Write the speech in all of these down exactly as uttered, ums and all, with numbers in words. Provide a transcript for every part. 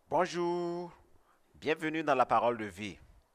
Bonjour, bienvenue dans la parole de vie.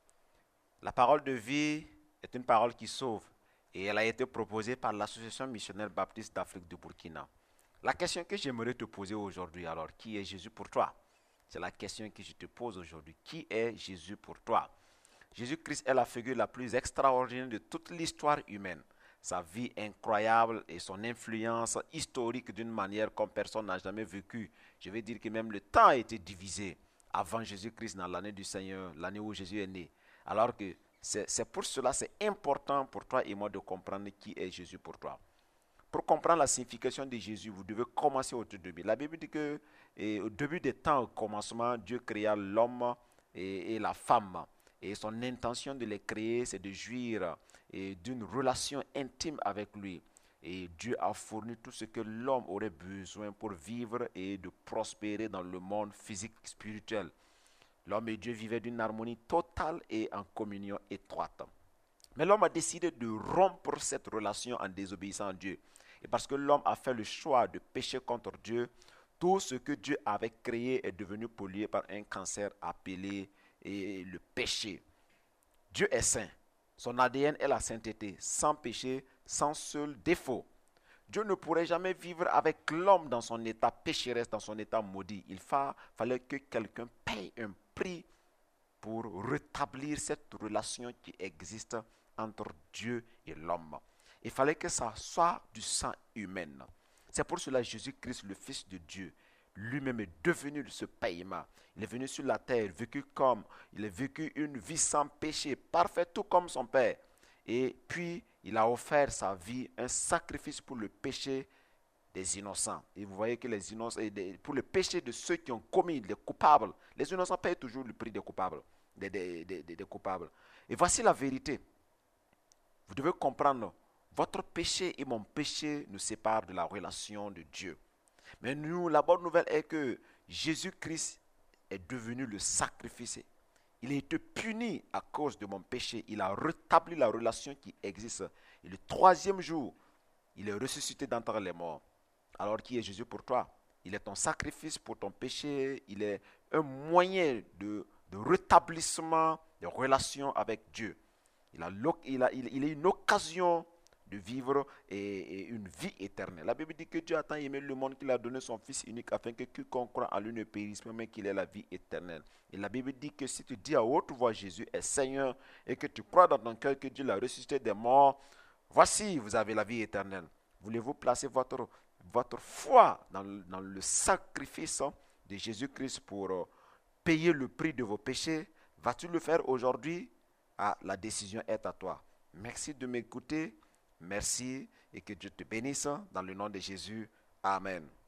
La parole de vie est une parole qui sauve et elle a été proposée par l'Association missionnaire baptiste d'Afrique du Burkina. La question que j'aimerais te poser aujourd'hui, alors, qui est Jésus pour toi? C'est la question que je te pose aujourd'hui. Qui est Jésus pour toi? Jésus-Christ est la figure la plus extraordinaire de toute l'histoire humaine. Sa vie incroyable et son influence historique d'une manière comme personne n'a jamais vécu. Je vais dire que même le temps a été divisé avant Jésus-Christ dans l'année du Seigneur, l'année où Jésus est né. Alors que c'est c'est pour cela c'est important pour toi et moi de comprendre qui est Jésus pour toi. Pour comprendre la signification de Jésus, vous devez commencer au tout début. La Bible dit que et, au début des temps, au commencement, Dieu créa l'homme et, et la femme. Et son intention de les créer, c'est de jouir et d'une relation intime avec lui. Et Dieu a fourni tout ce que l'homme aurait besoin pour vivre et de prospérer dans le monde physique et spirituel. L'homme et Dieu vivaient d'une harmonie totale et en communion étroite. Mais l'homme a décidé de rompre cette relation en désobéissant à Dieu. Et parce que l'homme a fait le choix de pécher contre Dieu, tout ce que Dieu avait créé est devenu pollué par un cancer appelé et le péché. Dieu est saint. Son A D N est la sainteté, sans péché, sans seul défaut. Dieu ne pourrait jamais vivre avec l'homme dans son état pécheresse, dans son état maudit. Il fa- fallait que quelqu'un paye un prix pour rétablir cette relation qui existe entre Dieu et l'homme. Il fallait que ça soit du sang humain. C'est pour cela que Jésus-Christ, le Fils de Dieu, lui-même est devenu ce paiement. Il est venu sur la terre, vécu comme, il a vécu une vie sans péché, parfait tout comme son Père. Et puis, il a offert sa vie, un sacrifice pour le péché des innocents. Et vous voyez que les innocents, pour le péché de ceux qui ont commis, les coupables, les innocents payent toujours le prix des coupables. Des, des, des, des, des coupables. Et voici la vérité. Vous devez comprendre, votre péché et mon péché nous séparent de la relation de Dieu. Mais nous, la bonne nouvelle est que Jésus-Christ est devenu le sacrifice. Il a été puni à cause de mon péché. Il a rétabli la relation qui existe. Et le troisième jour, il est ressuscité d'entre les morts. Alors qui est Jésus pour toi? Il est ton sacrifice pour ton péché. Il est un moyen de, de rétablissement de relations avec Dieu. Il a, il, a, il, il a une occasion de vivre et, et une vie éternelle. La Bible dit que Dieu a tant aimé le monde qu'il a donné son Fils unique afin que quiconque croit en lui ne périsse pas, mais qu'il ait la vie éternelle. Et la Bible dit que si tu dis à haute voix Jésus est Seigneur et que tu crois dans ton cœur que Dieu l'a ressuscité des morts, voici, vous avez la vie éternelle. Voulez-vous placer votre, votre foi dans, dans le sacrifice de Jésus-Christ pour euh, payer le prix de vos péchés? Vas-tu le faire aujourd'hui? Ah, la décision est à toi. Merci de m'écouter. Merci et que Dieu te bénisse dans le nom de Jésus. Amen.